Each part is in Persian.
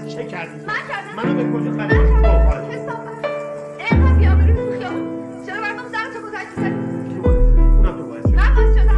چه کردی؟ من کردم. منو به کجا خریدی؟ اینقدر بیابری تو خیابون چرا برام در تو گذشتی زدی؟ اونم تو باعث شد. من باعث شدم.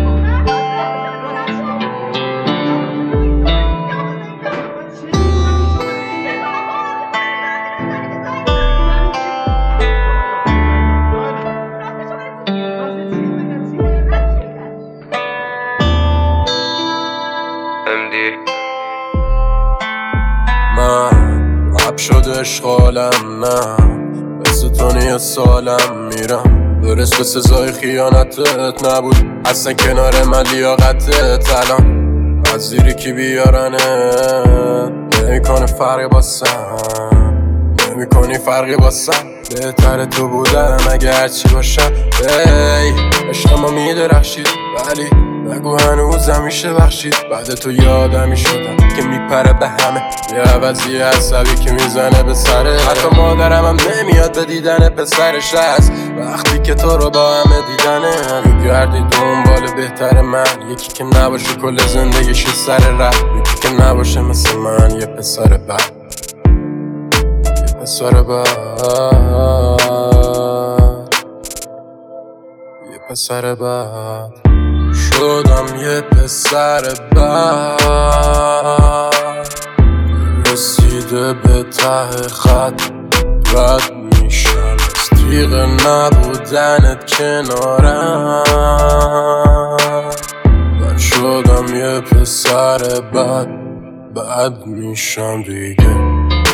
من رب شده اشغالم نه مثل تو یه سالم میرم درست به سزای خیانتت نبود اصلا کنار من لیاقتت الان از زیری کی بیارنه نمیکنه فرقی باسم نمیکنی فرقی باسم بهتره تو بودم اگه هرچی باشم عشق ما میدرخشید ولی نگو هنوزم میشه بخشید بعد تو یادمی شدم که میپره به همه یه عوضی عصبی که میزنه به سره حتی مادرم هم نمیاد به دیدن پسرش هست وقتی که تو رو با همه دیدنه گردی دنبال بهتر من یکی که نباشه کل زندگیش سر رد یکی که نباشه مثل من یه پسر بد یه پسر بد یه پسر بد شدم یه پسر بد رسیده به ته خط رد میشم از تیغ نبودنت کنارم من شدم یه پسر بد میشم دیگه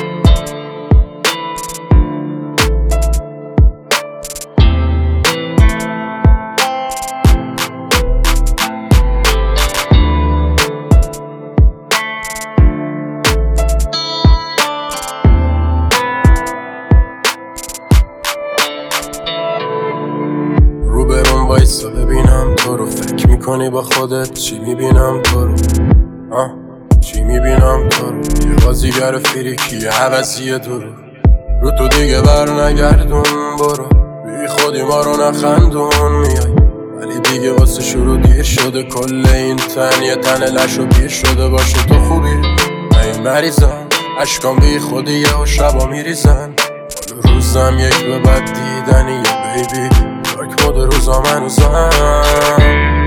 وایسا ببینم تو رو فکر میکنی با خودت چی میبینم تو رو چی میبینم تو رو یه بازیگر فریکی یه عوضی دورو رو تو دیگه بر نگردون برو بی خودی ما رو نخندون میای ولی دیگه واسه شروع دیر شده کل این تن یه تن لش و پیر شده باشه تو خوبی من مریضم عشقام بی خودیه و شبا میریزن حالا روزم یک به بد دیدنی بیبی دارک مود روزا منو زن